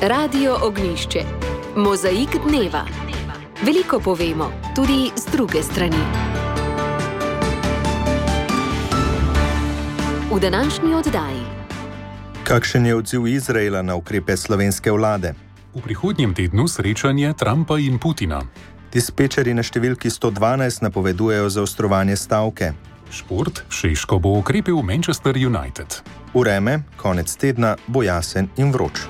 Radio Ognjišče. Mozaik dneva. Veliko povemo, tudi z druge strani. V današnji oddaji. Kakšen je odziv Izraela na ukrepe slovenske vlade? V prihodnjem tednu srečanje Trumpa in Putina. Dispečerji na številki 112 napovedujejo zaostrovanje stavke. Šport, Šeško bo okrepil Manchester United. Vreme, konec tedna bo jasen in vroč.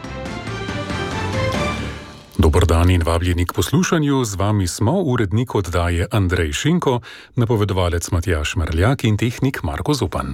Dober dan in vabljeni k poslušanju, z vami smo urednik oddaje Andrej Šinko, napovedovalec Matjaž Marljak in tehnik Marko Zupan.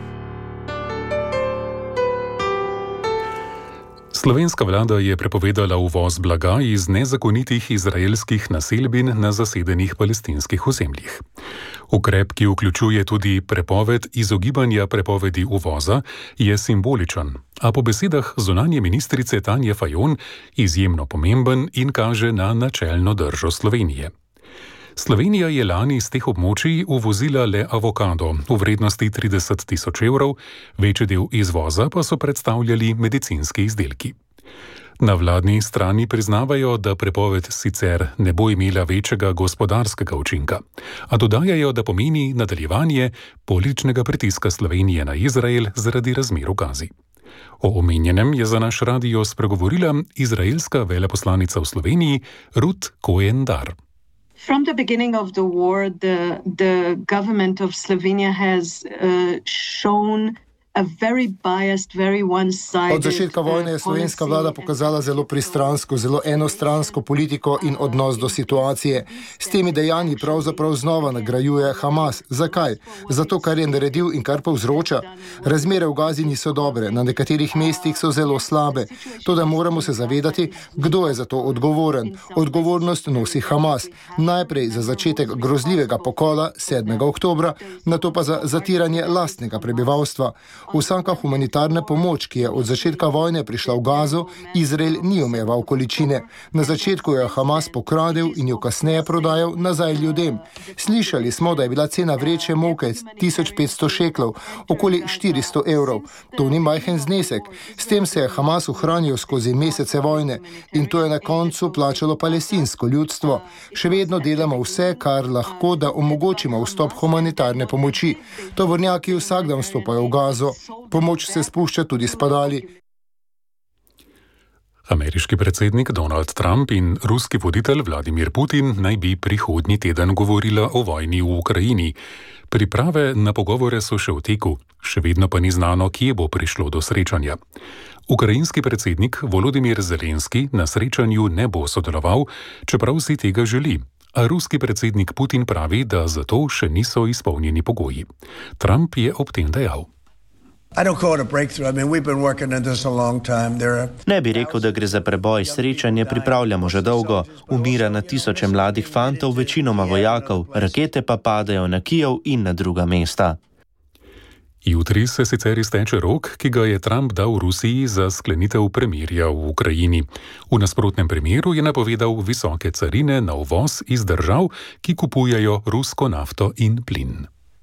Slovenska vlada je prepovedala uvoz blaga iz nezakonitih izraelskih naselbin na zasedenih palestinskih ozemljih. Ukrep, ki vključuje tudi prepoved izogibanja prepovedi uvoza, je simboličen, a po besedah zunanje ministrice Tanje Fajon izjemno pomemben in kaže na načelno držo Slovenije. Slovenija je lani iz teh območij uvozila le avokado v vrednosti 30 tisoč evrov, večji del izvoza pa so predstavljali medicinski izdelki. Na vladni strani priznavajo, da prepoved sicer ne bo imela večjega gospodarskega učinka, a dodajajo, da pomeni nadaljevanje političnega pritiska Slovenije na Izrael zaradi razmer v Gazi. O omenjenem je za naš radio spregovorila izraelska veleposlanica v Sloveniji Ruth Cohen-Dar. From the beginning of the war, the government of Slovenia has shown a very biased, very one-sided. Od začetka vojne je slovenska vlada pokazala zelo pristransko, zelo enostransko politiko in odnos do situacije. S temi dejanji pravzaprav znova nagrajuje Hamas. Zakaj? Zato, kar je naredil in kar povzroča. Razmere v Gazi niso dobre, na nekaterih mestih so zelo slabe. Toda moramo se zavedati, kdo je za to odgovoren. Odgovornost nosi Hamas. Najprej za začetek grozljivega pokola 7. oktobra, nato pa za zatiranje lastnega prebivalstva. Vsaka humanitarna pomoč, ki je od začetka vojne prišla v Gazo, Izrael ni omejeval količine. Na začetku jo je Hamas pokradel in jo kasneje prodajal nazaj ljudem. Slišali smo, da je bila cena vreče moke 1500 šeklov, okoli 400 evrov. To ni majhen znesek. S tem se je Hamas ohranil skozi mesece vojne in to je na koncu plačalo palestinsko ljudstvo. Še vedno delamo vse, kar lahko, da omogočimo vstop humanitarne pomoči. Tovornjaki vsak dan vstopajo v Gazo. Pomoč se spušča tudi s padali. Ameriški predsednik Donald Trump in ruski voditelj Vladimir Putin naj bi prihodnji teden govorila o vojni v Ukrajini. Priprave na pogovore so še v teku, še vedno pa ni znano, kje bo prišlo do srečanja. Ukrajinski predsednik Volodymyr Zelenski na srečanju ne bo sodeloval, čeprav si tega želi. A ruski predsednik Putin pravi, da za to še niso izpolnjeni pogoji. Trump je ob tem dejal. Ne bi rekel, da gre za preboj. Srečanje pripravljamo že dolgo. Umira na tisoče mladih fantov, večinoma vojakov. Rakete pa padajo na Kijev in na druga mesta. Jutri se sicer izteče rok, ki ga je Trump dal Rusiji za sklenitev premirja v Ukrajini. V nasprotnem primeru je napovedal visoke carine na uvoz iz držav, ki kupujejo rusko nafto in plin.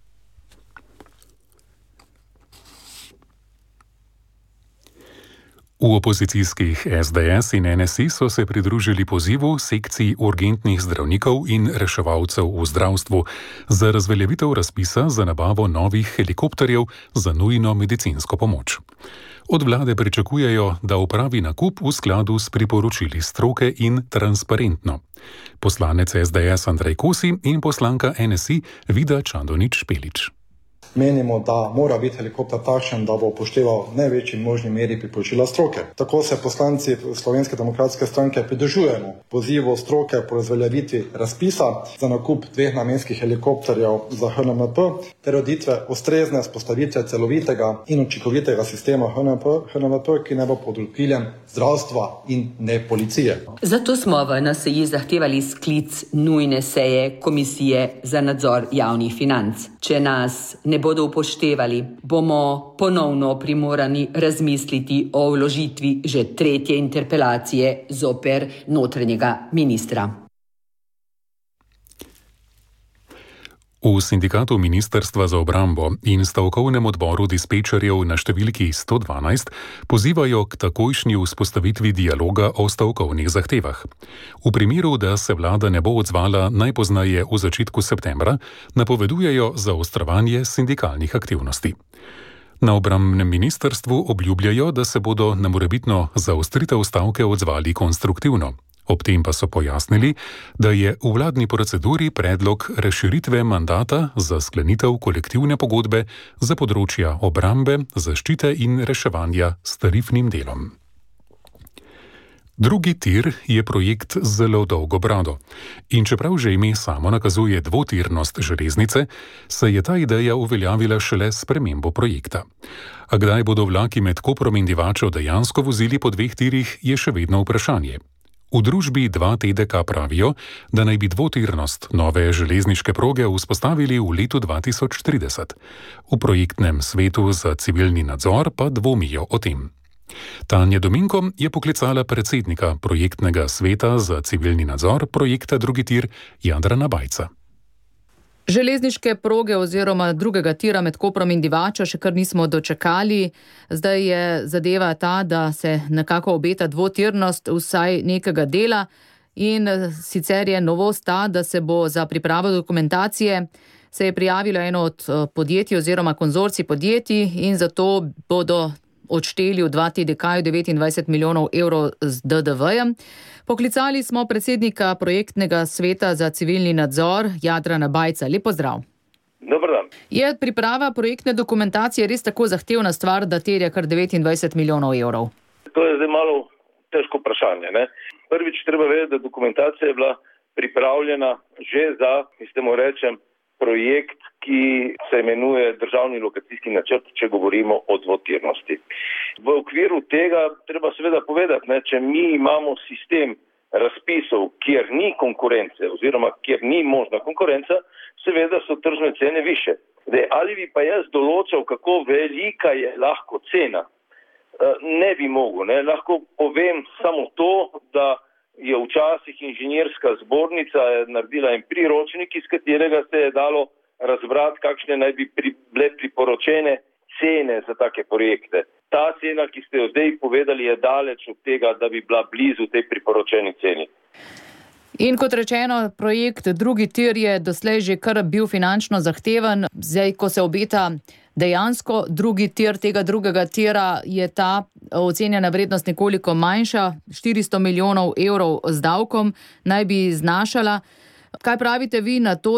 V opozicijskih SDS in NSI so se pridružili pozivu sekcij urgentnih zdravnikov in reševalcev v zdravstvu za razveljavitev razpisa za nabavo novih helikopterjev za nujno medicinsko pomoč. Od vlade pričakujejo, da opravi nakup v skladu s priporočili stroke in transparentno. Poslanec SDS Andrej Kosi in poslanka NSI Vida Čadonič-Špelič. Menimo, da mora biti helikopter takšen, da bo upošteval v največji možni meri priporočila stroke. Tako se poslanci Slovenske demokratske stranke pridružujemo pozivu stroke po razveljavitvi razpisa za nakup 2 namenskih helikopterjev za HNMP ter ureditve ustrezne vzpostavitve celovitega in učinkovitega sistema HNMP, ki ne bo pod okriljem zdravstva in ne policije. Zato smo v NSI zahtevali sklic nujne seje Komisije za nadzor javnih financ. Če nas ne bodo upoštevali, bomo ponovno primorani razmisliti o vložitvi že 3. interpelacije zoper notranjega ministra. V sindikatu Ministrstva za obrambo in stavkovnem odboru dispečerjev na številki 112 pozivajo k takojšnji vzpostavitvi dialoga o stavkovnih zahtevah. V primeru, da se vlada ne bo odzvala najpozneje v začetku septembra, napovedujejo zaostrovanje sindikalnih aktivnosti. Na obrambnem ministrstvu obljubljajo, da se bodo na morebitno zaostritev stavke odzvali konstruktivno. Ob tem pa so pojasnili, da je v vladni proceduri predlog razširitve mandata za sklenitev kolektivne pogodbe za področja obrambe, zaščite in reševanja s tarifnim delom. Drugi tir je projekt z zelo dolgo brado. In čeprav že ime samo nakazuje dvotirnost železnice, se je ta ideja uveljavila šele s spremembo projekta. A kdaj bodo vlaki med Koprom in Divačo dejansko vozili po dveh tirih, je še vedno vprašanje. V družbi 2TDK pravijo, da naj bi dvotirnost nove železniške proge vzpostavili v letu 2030. V projektnem svetu za civilni nadzor pa dvomijo o tem. Tanja Dominko je poklicala predsednika projektnega sveta za civilni nadzor projekta Drugi tir Jadrana Bajca. Železniške proge oziroma drugega tira med Koprom in Divačo še kar nismo dočakali. Zdaj je zadeva ta, da se nekako obeta dvotirnost vsaj nekega dela in sicer je novost ta, da se bo za pripravo dokumentacije se je prijavilo eno od podjetij oziroma konzorcij podjetij in zato bodo odšteli v 2TDK 29 milijonov evrov z DDV-jem. Poklicali smo predsednika projektnega sveta za civilni nadzor Jadrana Bajca. Lep pozdrav. Dober dan. Je priprava projektne dokumentacije res tako zahtevna stvar, da terja kar 29 milijonov evrov? To je zdaj malo težko vprašanje. Ne? Prvič treba vedeti, da dokumentacija je bila pripravljena že za, temu rečem, projekt, ki se imenuje državni lokacijski načrt, če govorimo o dvotirnosti. V okviru tega treba seveda povedati, če mi imamo sistem razpisov, kjer ni konkurence oziroma kjer ni možna konkurenca, seveda so tržne cene više. Ali bi pa jaz določal, kako velika je lahko cena? Ne bi mogel. Lahko povem samo to, da je včasih inženirska zbornica naredila en priročnik, iz katerega se je dalo razbrati, kakšne naj bi bile priporočene cene za take projekte. Ta cena, ki ste jo zdaj povedali, je daleč od tega, da bi bila blizu tej priporočeni ceni. In kot rečeno, projekt Drugi tir je doslej že kar bil finančno zahteven. Zdaj, ko se obeta dejansko drugi tir tega drugega tira, je ta ocenjena vrednost nekoliko manjša, 400 milijonov evrov z davkom naj bi znašala. Kaj pravite vi na to,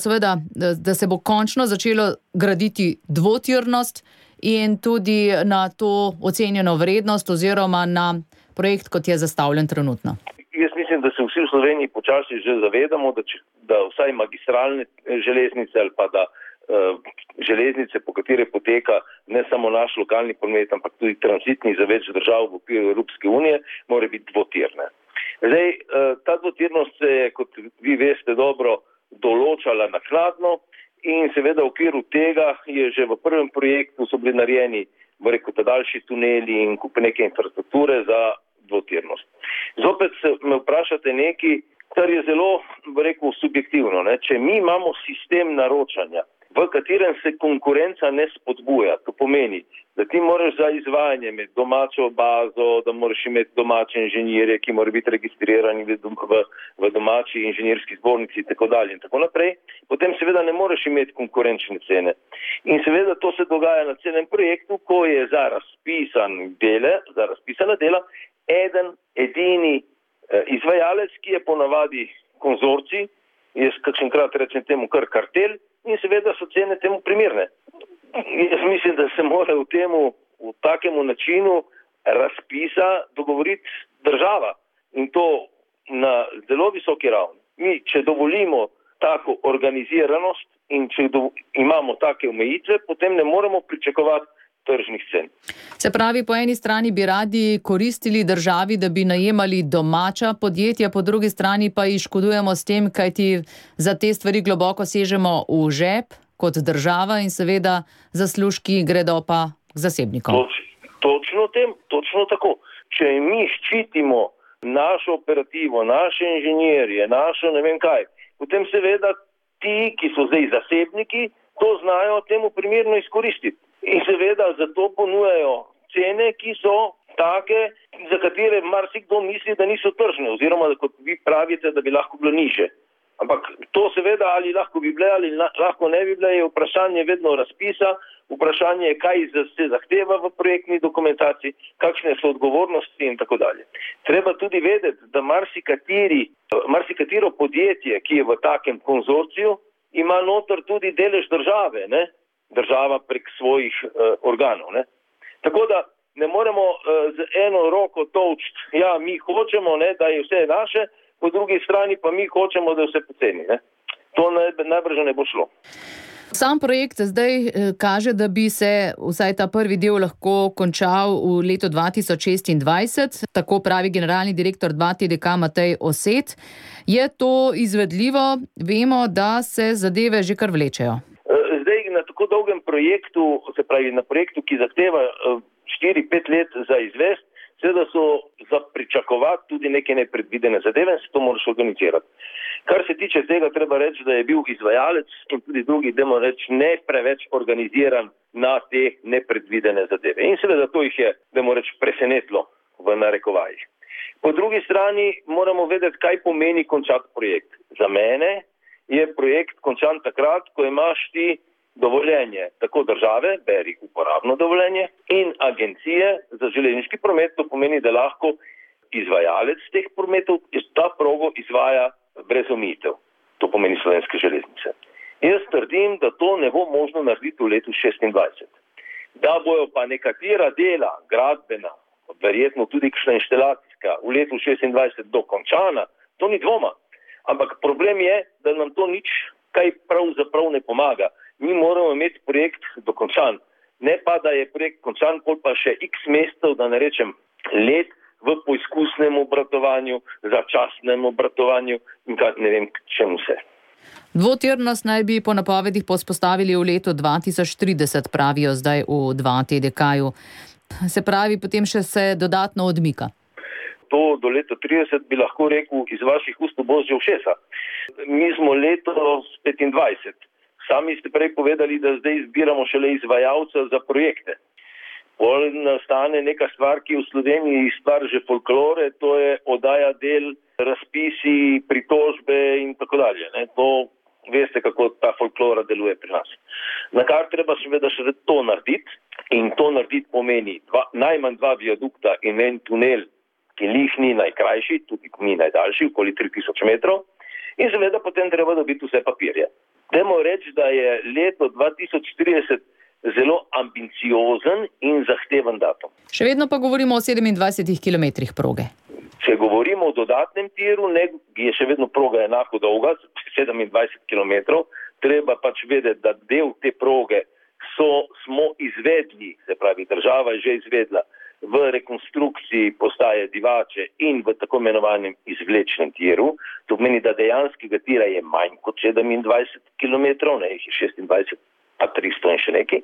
da se bo končno začelo graditi dvotirnost in tudi na to ocenjeno vrednost oziroma na projekt, kot je zastavljen trenutno? Jaz mislim, da se vsi v Sloveniji počasi že zavedamo, da vsaj magistralne železnice ali pa da železnice, po katere poteka ne samo naš lokalni promet, ampak tudi tranzitni za več držav v okviru Evropske unije, mora biti dvotirne. Zdaj, ta dvotirnost se je, kot vi veste dobro, določala naknadno in seveda v okviru tega je že v prvem projektu so bili narejeni, ta daljši tuneli in kup neke infrastrukture za dvotirnost. Zopet me vprašate nekaj, kar je zelo, subjektivno. Če mi imamo sistem naročanja, v katerem se konkurenca ne spodbuja, to pomeni, da ti moraš za izvajanje imeti domačo bazo, da moraš imeti domače inženirje, ki morajo biti registrirani v domači inženirski zbornici in tako naprej, potem seveda ne moreš imeti konkurenčne cene. In seveda to se dogaja na celem projektu, ko je za razpisana dela eden edini izvajalec, ki je ponavadi konzorcij, jaz kakšenkrat rečem temu kar kartel, in seveda so cene temu primerne. Jaz mislim, da se mora v takemu načinu razpisa dogovoriti država in to na zelo visoki ravni. Mi, če dovolimo tako organiziranost in če imamo take omejitve, potem ne moremo pričakovati tržnih cen. Se pravi, po eni strani bi radi koristili državi, da bi najemali domača podjetja, po drugi strani pa jih škodujemo s tem, kajti za te stvari globoko sežemo v žep kot država in seveda zaslužki gredo pa k zasebnikom. Točno tako. Če mi ščitimo našo operativo, naše inženirje, našo ne vem kaj, potem seveda ti, ki so zdaj zasebniki, to znajo temu primerno izkoristiti. In seveda zato ponujajo cene, ki so take, za katere marsikdo misli, da niso tržne, oziroma da, kot vi pravite, da bi lahko bilo niže. Ampak to seveda ali lahko bi bile ali lahko ne bi bile, je vprašanje vedno razpisa, vprašanje je, kaj se zahteva v projektni dokumentaciji, kakšne so odgovornosti in tako dalje. Treba tudi vedeti, da marsikatero podjetje, ki je v takem konzorciju, ima noter tudi delež države, ne? Država prek svojih organov. Ne? Tako da ne moremo z eno roko tolčiti, ja, mi hočemo, ne, da je vse naše, po drugi strani pa mi hočemo, da je vse poceni. Ne? To najbrž ne bo šlo. Sam projekt zdaj kaže, da bi se vsaj ta prvi del lahko končal v letu 2026, tako pravi generalni direktor 2TDK Matej Oset. Je to izvedljivo? Vemo, da se zadeve že kar vlečejo. Zdaj na tako dolgem projektu, se pravi na projektu, ki zahteva 4-5 let za izvest, seveda so za pričakovati tudi neke nepredvidene zadeve, se to moraš organizirati. Kar se tiče tega, treba reči, da je bil izvajalec in tudi drugi, dajmo reči, ne preveč organiziran na te nepredvidene zadeve. In seveda to jih je, dajmo reči, presenetilo v narekovajih. Po drugi strani moramo vedeti, kaj pomeni končati projekt. Za mene je projekt končan takrat, ko imaš ti dovoljenje tako države, beri uporabno dovoljenje, in agencije za železniški promet. To pomeni, da lahko izvajalec teh prometov ta progo izvaja brez omejitev. To pomeni Slovenske železnice. Jaz trdim, da to ne bo možno narediti v letu 2026. Da bojo pa nekatera dela, gradbena, verjetno tudi kakšna inštalacijska, v letu 2026 dokončana, to ni dvoma. Ampak problem je, da nam to nič kaj pravzaprav ne pomaga. Mi moramo imeti projekt dokončan. Ne pa, da je projekt končan, pol pa še x mesecev, da ne rečem let, v poizkusnem obratovanju, začasnem obratovanju in ne vem čemu vse. Dvotirnost naj bi po napovedih vzpostavili v letu 2030, pravijo zdaj v 2TDK-ju. Se pravi, potem še se dodatno odmika. To do leta 30 bi lahko rekel iz vaših ust bo že všesa. Mi smo leto 25. Sami ste prej povedali, da zdaj izbiramo šele izvajalca za projekte. Pol nastane neka stvar, ki v Sloveniji stvar že folklore, to je oddaja del, razpisi, pritožbe in tako dalje. Ne? To veste, kako ta folklora deluje pri nas. Na kar treba seveda še to narediti, in to narediti pomeni najmanj 2 viadukta in en tunel, ki lih ni najkrajši, tudi ni najdaljši, okoli 3000 metrov, in seveda potem treba dobiti vse papirje. Dajmo reči, da je leto 2030 zelo ambiciozen in zahteven datum. Še vedno pa govorimo o 27 kilometrih proge. Če govorimo o dodatnem tiru, je še vedno proga enako dolga, 27 kilometrov. Treba pač vedeti, da del te proge smo izvedli, se pravi, država je že izvedla v rekonstrukciji postaje Divače in v tako imenovanem izvlečnem tiru. To pomeni, da dejanskega tira je manj kot 27 kilometrov, ne jih je 26, pa 300 in še nekaj.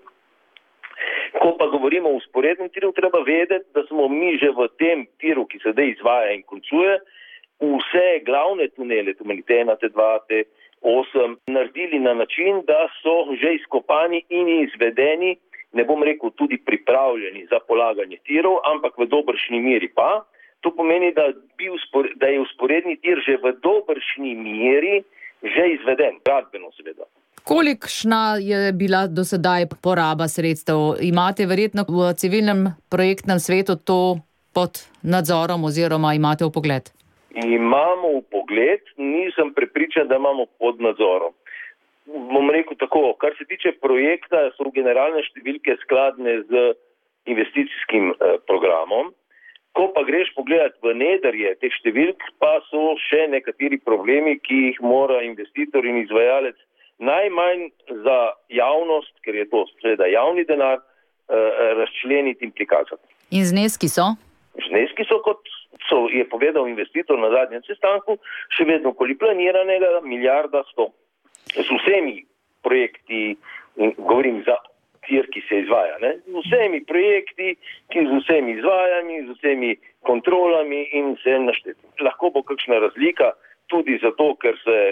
Ko pa govorimo o usporednem tiru, treba vedeti, da smo mi že v tem tiru, ki se zdaj izvaja in končuje, vse glavne tunele, to pomeni T1, T2, T8, naredili na način, da so že izkopani in izvedeni, ne bom rekel tudi pripravljeni za polaganje tirov, ampak v dobršni meri pa. To pomeni, da je usporedni tir že v dobršni meri že izveden, gradbeno seveda. Kolikšna je bila do sedaj poraba sredstev? Imate verjetno v civilnem projektnem svetu to pod nadzorom oziroma imate vpogled? Imamo vpogled, nisem prepričan, da imamo pod nadzorom. Bom rekel tako, kar se tiče projekta, so generalne številke skladne z investicijskim programom. Ko pa greš pogledati v nedrje teh številk, pa so še nekateri problemi, ki jih mora investitor in izvajalec najmanj za javnost, ker je to seveda javni denar, razčleniti in prikazati. In zneski so? Zneski so, kot je povedal investitor na zadnjem sestanku, še vedno okoli planiranega 1,1 milijarde. Z vsemi projekti, govorim za tir, ki se izvaja, ne? Z vsemi projekti, z vsemi izvajanji, z vsemi kontrolami in vse našteti. Lahko bo kakšna razlika tudi zato, ker se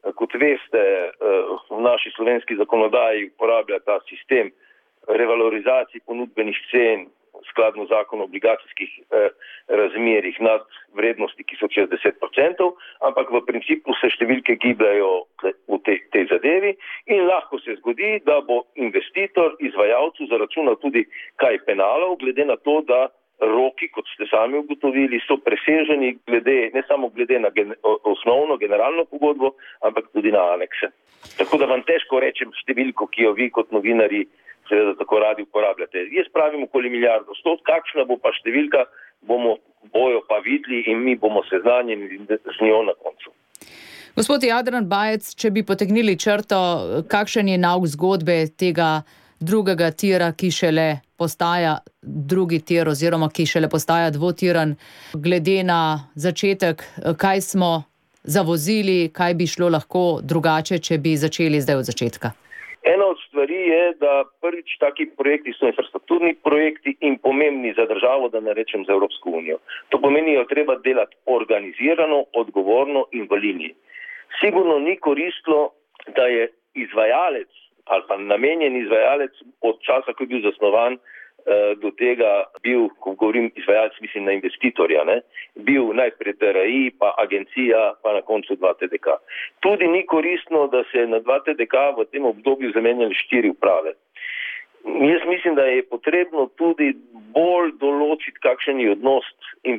Kot veste, v naši slovenski zakonodaji uporablja ta sistem revalorizacij ponudbenih cen skladno zakonu o obligacijskih razmerjih nad vrednosti, ki so čez 10%, ampak v principu se številke gibljajo v tej zadevi in lahko se zgodi, da bo investitor izvajalcu zaračunal tudi kaj penalov, glede na to, da roki, kot ste sami ugotovili, so preseženi ne samo glede na osnovno generalno pogodbo, ampak tudi na anekse. Tako da vam težko rečem številko, ki jo vi kot novinari seveda tako radi uporabljate. Jaz pravim okoli 1 milijardo 100, kakšna bo pa številka, bojo pa videli in mi bomo seznanjeni z njo na koncu. Gospod Jadran Bajec, če bi potegnili črto, kakšen je nauk zgodbe tega drugega tira, ki šele postaja drugi tir oziroma ki šele postaja dvotiran, glede na začetek, kaj smo zavozili, kaj bi šlo lahko drugače, če bi začeli zdaj od začetka? Ena od stvari je, da prvič taki projekti so infrastrukturni projekti in pomembni za državo, da ne rečem za Evropsko unijo. To pomeni, da je treba delati organizirano, odgovorno in v liniji. Sigurno ni koristilo, da je izvajalec ali pa namenjen izvajalec od časa, ko je bil zasnovan, do tega bil, ko govorim izvajalec, mislim na investitorja, bil najprej DRI, pa agencija, pa na koncu 2 TDK. Tudi ni koristno, da se na 2 TDK v tem obdobju zamenjali 4 uprave. Jaz mislim, da je potrebno tudi bolj določiti, kakšen je odnos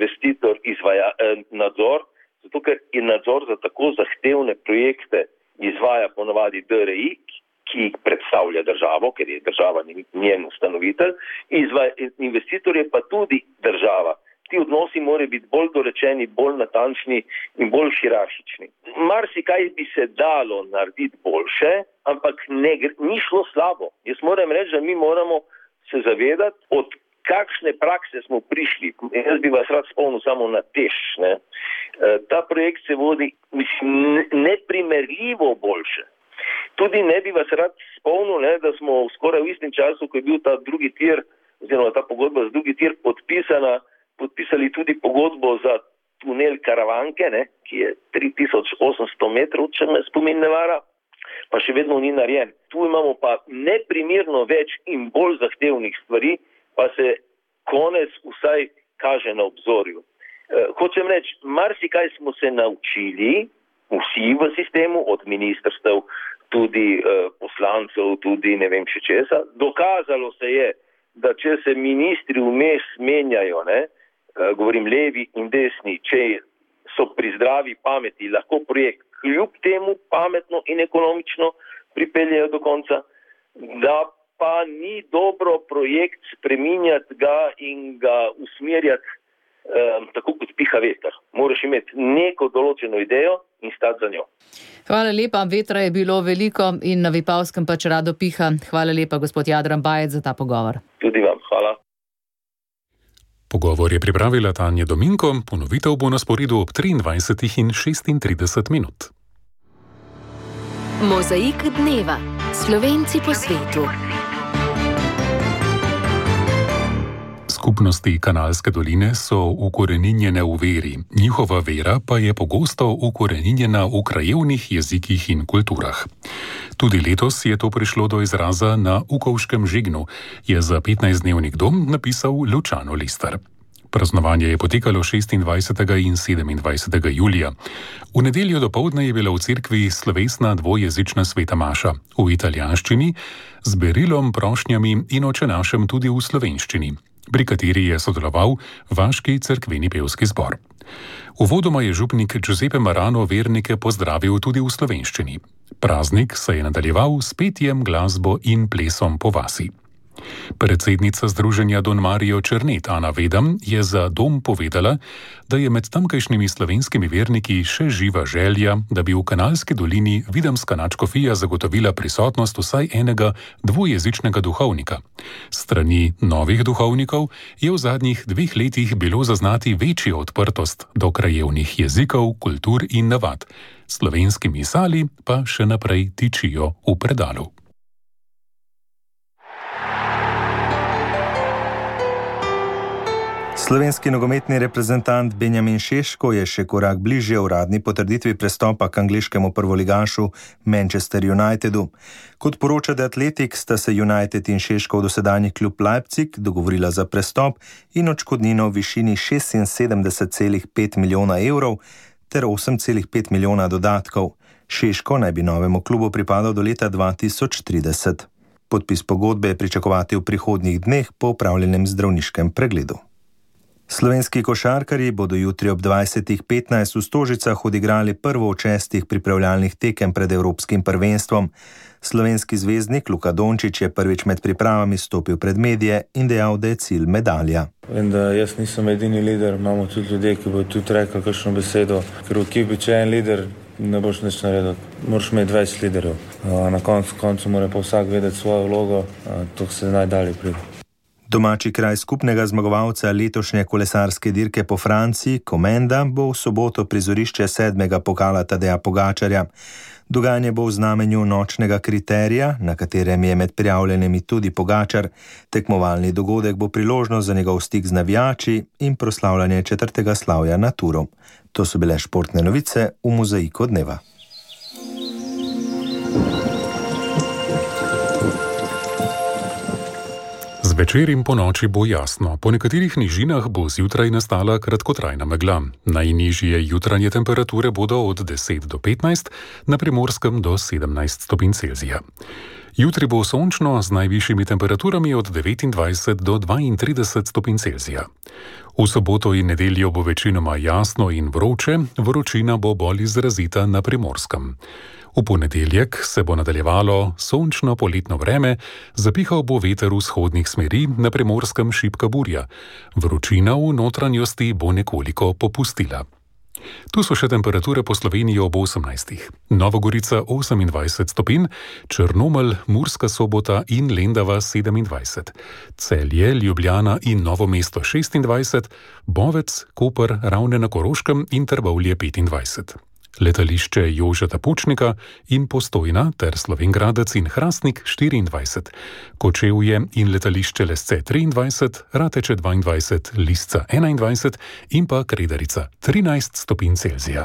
investitor-nadzor, zato ker je nadzor za tako zahtevne projekte izvaja ponovadi DRI, ki predstavlja državo, ker je država njen ustanovitelj, investitor je pa tudi država. Ti odnosi morajo biti bolj dorečeni, bolj natančni in bolj hierarhični. Marsikaj bi se dalo narediti boljše, ampak ni šlo slabo. Jaz moram reči, da mi moramo se zavedati, od kakšne prakse smo prišli. Jaz bi vas rad spomnil samo na TEŠ. Ta projekt se vodi, mislim, neprimerljivo boljše. Tudi ne bi vas rad spomnil, da smo skoraj v istem času, ko je bil ta drugi tir, oziroma ta pogodba za drugi tir podpisali tudi pogodbo za tunel Karavanke, ki je 3800 metrov, če me spomin ne vara, pa še vedno ni narejen. Tu imamo pa neprimerno več in bolj zahtevnih stvari, pa se konec vsaj kaže na obzorju. Hočem reči, marsikaj smo se naučili, vsi v sistemu, od ministrstev, tudi poslancev, tudi ne vem še česa. Dokazalo se je, da če se ministri vmes menjajo, govorim levi in desni, če so pri zdravi pameti, lahko projekt kljub temu pametno in ekonomično pripeljejo do konca, da pa ni dobro projekt spreminjati ga in ga usmerjati tako kot piha veter. Moraš imeti neko določeno idejo in stati za njo. Hvala lepa, vetra je bilo veliko in na Vipavskem pač rado piha. Hvala lepa, gospod Jadran Bajec, za ta pogovor. Tudi vam, hvala. Pogovor je pripravila Tanja Dominko, ponovitev bo na sporedu ob 23 in 36 minut. Mozaik dneva. Slovenci po svetu. Skupnosti Kanalske doline so ukoreninjene v veri, njihova vera pa je pogosto ukoreninjena v krajevnih jezikih in kulturah. Tudi letos je to prišlo do izraza na Ukovškem Žignu, je za 15-dnevnik dom napisal Lučano Listar. Praznovanje je potekalo 26. in 27. julija. V nedeljo dopoldne je bila v cerkvi slovesna dvojezična sveta maša v italijanščini z berilom, prošnjami in očenašem tudi v slovenščini, pri kateri je sodeloval vaški cerkveni pevski zbor. Uvodoma je župnik Giuseppe Marano vernike pozdravil tudi v slovenščini. Praznik se je nadaljeval s petjem, glasbo in plesom po vasi. Predsednica združenja Don Mario Černet Ana Vedam je za dom povedala, da je med tamkajšnjimi slovenskimi verniki še živa želja, da bi v Kanalski dolini videmska nadškofija zagotovila prisotnost vsaj enega dvojezičnega duhovnika. Strani novih duhovnikov je v zadnjih 2 letih bilo zaznati večjo odprtost do krajevnih jezikov, kultur in navad. Slovenski misali pa še naprej tičijo v predalu. Slovenski nogometni reprezentant Benjamin Šeško je še korak bližje uradni potrditvi prestopa k angleškemu prvoligašu Manchester Unitedu. Kot poroča The Athletic, sta se United in Šeškov dosedanji klub Leipzig dogovorila za prestop in odškodnino v višini 76,5 milijona evrov ter 8,5 milijona dodatkov. Šeško naj bi novemu klubu pripadal do leta 2030. Podpis pogodbe je pričakovati v prihodnjih dneh po opravljenem zdravniškem pregledu. Slovenski košarkarji bodo jutri ob 20:15 v Stožicah odigrali prvo od 6 pripravljalnih tekem pred Evropskim prvenstvom. Slovenski zvezdnik Luka Dončić je prvič med pripravami stopil pred medije in dejal, da je cilj medalja. Vem, da jaz nisem edini lider, imamo tudi ljudje, ki bodo tudi rekli kakšno besedo, ker v ekipi, če je en lider, ne boš nič naredil, moraš imeti 20 liderjev. Na koncu mora pa vsak vedeti svojo vlogo, to se najdalje pride. Domači kraj skupnega zmagovalca letošnje kolesarske dirke po Franciji, Komenda, bo v soboto prizorišče 7. pokala Tadeja Pogačarja. Dogajanje bo v znamenju nočnega kriterija, na katerem je med prijavljenimi tudi Pogačar. Tekmovalni dogodek bo priložnost za njegov stik z navijači in proslavljanje 4. slavja na Turu. To so bile športne novice v Mozaiku dneva. Zvečer in po noči bo jasno. Po nekaterih nižinah bo zjutraj nastala kratkotrajna megla. Najnižje jutranje temperature bodo od 10 do 15, na Primorskem do 17 stopinj Celzija. Jutri bo sončno z najvišjimi temperaturami od 29 do 32 stopinj Celzija. V soboto in nedeljo bo večinoma jasno in vroče, vročina bo bolj izrazita na Primorskem. V ponedeljek se bo nadaljevalo sončno poletno vreme, zapihal bo veter vzhodnih smeri, na Primorskem šibka burja. Vročina v notranjosti bo nekoliko popustila. Tu so še temperature po Sloveniji ob 18. Nova Gorica 28 stopinj, Črnomelj, Murska Sobota in Lendava 27. Celje, Ljubljana in Novo mesto 26, Bovec, Koper, Ravne na Koroškem in Trbovlje 25. Letališče Jožeta Pučnika in Postojna ter Slovenjgradec in Hrastnik 24, Kočevje in letališče Lesce 23, Rateče 22, Lisca 21 in pa Kredarica 13 stopinj Celzija.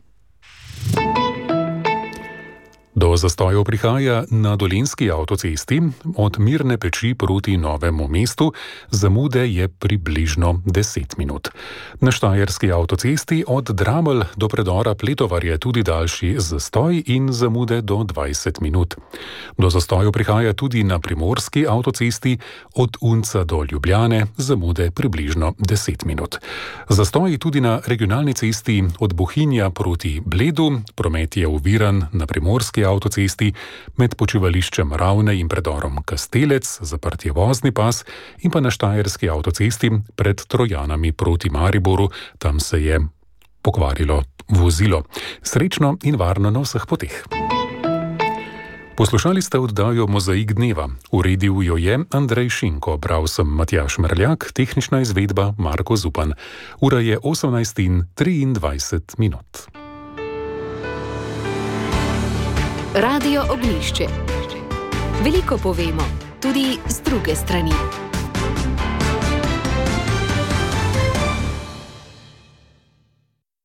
Do zastojev prihaja na Dolenjski avtocesti od Mirne Peči proti Novemu mestu, zamude je približno 10 minut. Na Štajerski avtocesti od Dramelj do predora Pletovar je tudi daljši zastoj in zamude do 20 minut. Do zastojev prihaja tudi na Primorski avtocesti od Unca do Ljubljane, zamude približno 10 minut. Zastoj tudi na regionalni cesti od Bohinja proti Bledu, promet je oviran na Primorski avtocesti med počivališčem Ravne in predorom Kastelec, zaprt je vozni pas, in pa na Štajerski avtocesti pred Trojanami proti Mariboru, tam se je pokvarilo vozilo. Srečno in varno na vseh poteh. Poslušali ste oddajo Mozaik dneva. Uredil jo je Andrej Šinko, bral sem Matjaž Merljak, tehnična izvedba Marko Zupan. Ura je 18:23 minut. Radio Oglišče. Veliko povemo, tudi z druge strani.